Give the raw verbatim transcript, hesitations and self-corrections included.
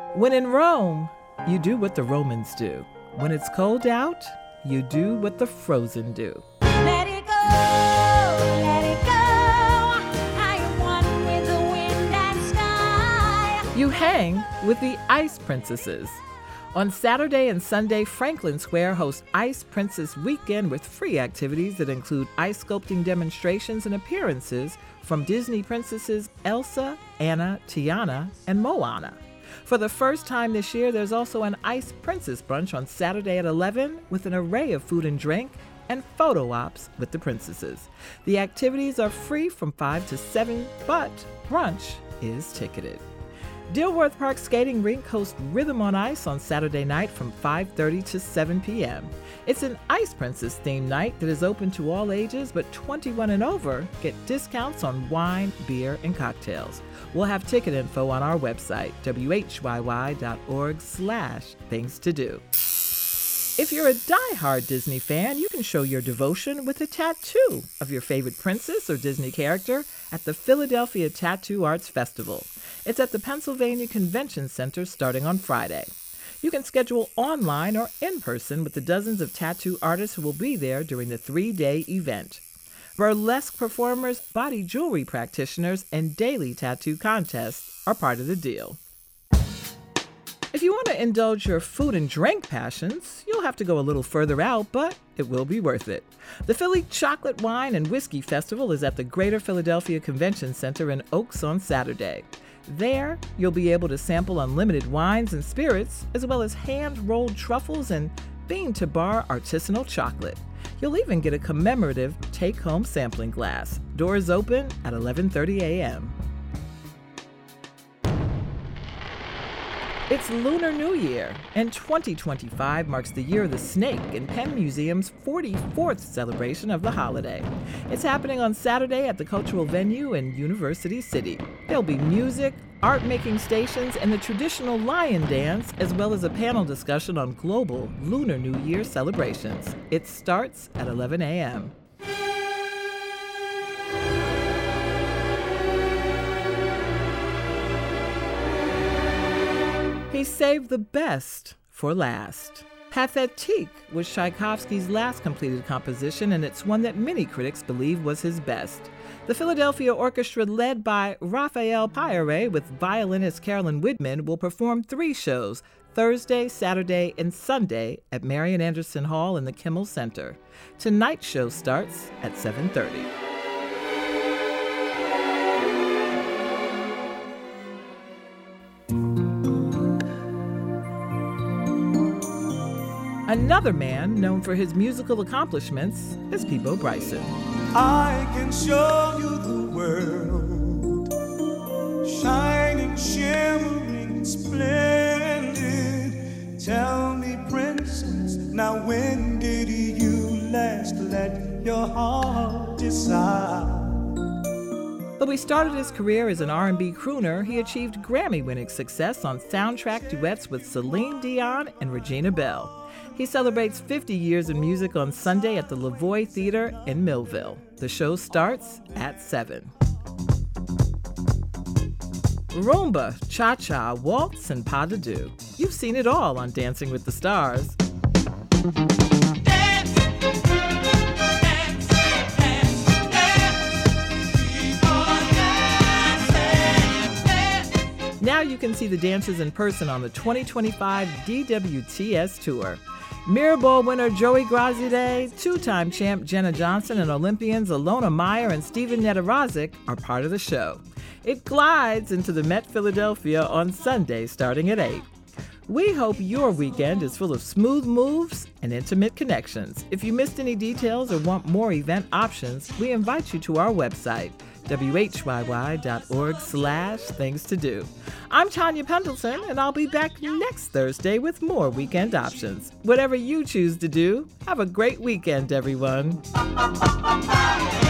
When in Rome, you do what the Romans do. When it's cold out, you do what the frozen do. Let it go, let it go. I am one with the wind and sky. You hang with the Ice Princesses. On Saturday and Sunday, Franklin Square hosts Ice Princess Weekend with free activities that include ice sculpting demonstrations and appearances from Disney princesses Elsa, Anna, Tiana, and Moana. For the first time this year, there's also an Ice Princess Brunch on Saturday at eleven with an array of food and drink and photo ops with the princesses. The activities are free from five to seven, but brunch is ticketed. Dilworth Park Skating Rink hosts Rhythm on Ice on Saturday night from five thirty to seven p.m. It's an Ice Princess themed night that is open to all ages, but twenty-one and over get discounts on wine, beer, and cocktails. We'll have ticket info on our website, w h y y dot org slash things to do. If you're a die-hard Disney fan, you can show your devotion with a tattoo of your favorite princess or Disney character at the Philadelphia Tattoo Arts Festival. It's at the Pennsylvania Convention Center starting on Friday. You can schedule online or in person with the dozens of tattoo artists who will be there during the three-day event. Burlesque performers, body jewelry practitioners, and daily tattoo contests are part of the deal. If you want to indulge your food and drink passions, you'll have to go a little further out, but it will be worth it. The Philly Chocolate Wine and Whiskey Festival is at the Greater Philadelphia Convention Center in Oaks on Saturday. There, you'll be able to sample unlimited wines and spirits, as well as hand-rolled truffles and bean-to-bar artisanal chocolate. You'll even get a commemorative take-home sampling glass. Doors open at eleven thirty a.m. It's Lunar New Year, and twenty twenty-five marks the year of the snake in Penn Museum's forty-fourth celebration of the holiday. It's happening on Saturday at the cultural venue in University City. There'll be music, art-making stations, and the traditional lion dance, as well as a panel discussion on global Lunar New Year celebrations. It starts at eleven a.m. He saved the best for last. Pathétique was Tchaikovsky's last completed composition, and it's one that many critics believe was his best. The Philadelphia Orchestra, led by Raphael Payare with violinist Carolyn Widman, will perform three shows, Thursday, Saturday, and Sunday at Marian Anderson Hall in the Kimmel Center. Tonight's show starts at seven thirty. Another man known for his musical accomplishments is Peabo Bryson. I can show you the world, shining, shimmering, splendid. Tell me, princess, now when did you last let your heart decide? Though he started his career as an R and B crooner, he achieved Grammy-winning success on soundtrack duets with Celine Dion and Regina Belle. He celebrates fifty years in music on Sunday at the Lavoie Theater in Millville. The show starts at seven. Rumba, cha-cha, waltz, and pas de deux. You've seen it all on Dancing with the Stars. Dance, dance, dance, dance, keep on dancing, dance. Now you can see the dancers in person on the twenty twenty-five D W T S Tour. Mirror Ball winner Joey Graziadei, two-time champ Jenna Johnson, and Olympians Alona Meyer and Steven Nedorozic are part of the show. It glides into the Met Philadelphia on Sunday starting at eight. We hope your weekend is full of smooth moves and intimate connections. If you missed any details or want more event options, we invite you to our website, w h y y dot org slash things to do. I'm Tanya Pendleton, and I'll be back next Thursday with more weekend options. Whatever you choose to do, have a great weekend, everyone.